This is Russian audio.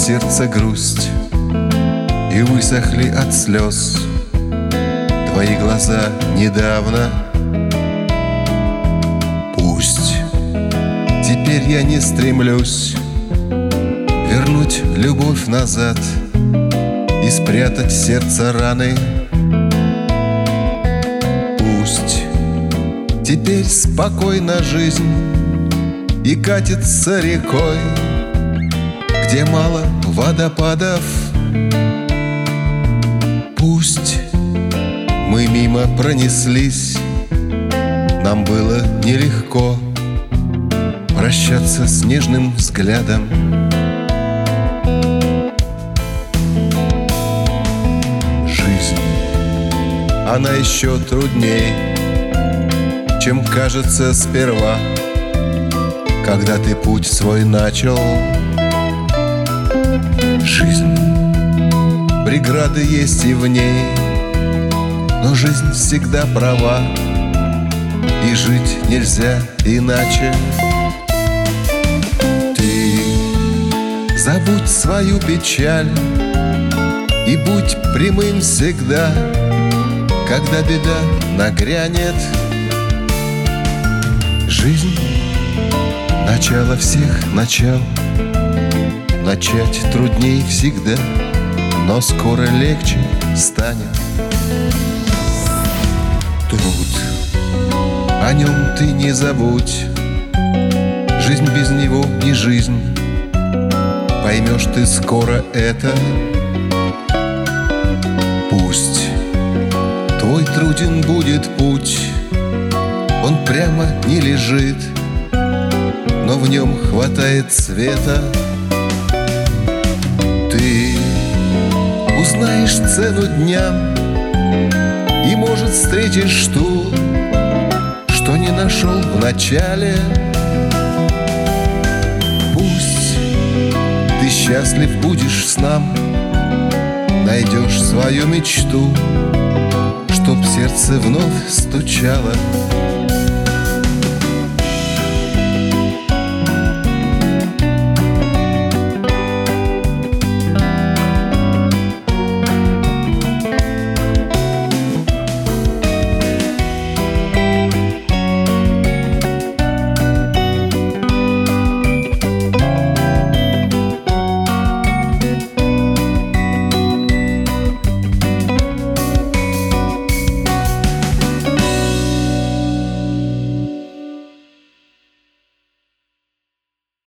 сердце грусть, и высохли от слез твои глаза недавно. Пусть теперь я не стремлюсь вернуть любовь назад и спрятать сердце раны. Пусть теперь спокойно жизнь и катится рекой, где мало водопадов. Пусть мы мимо пронеслись, нам было нелегко прощаться с нежным взглядом. Жизнь, она еще трудней, чем кажется сперва, когда ты путь свой начал. Жизнь, преграды есть и в ней, но жизнь всегда права, и жить нельзя иначе. Ты забудь свою печаль и будь прямым всегда, когда беда нагрянет. Жизнь — начало всех начал, начать трудней всегда, но скоро легче станет. Труд, о нем ты не забудь, жизнь без него не жизнь, поймешь ты скоро это. Пусть твой труден будет путь, он прямо не лежит, но в нем хватает света. Ты узнаешь цену дням и, может, встретишь ту, что не нашел в начале. Пусть ты счастлив будешь с нам, найдешь свою мечту, чтоб сердце вновь стучало.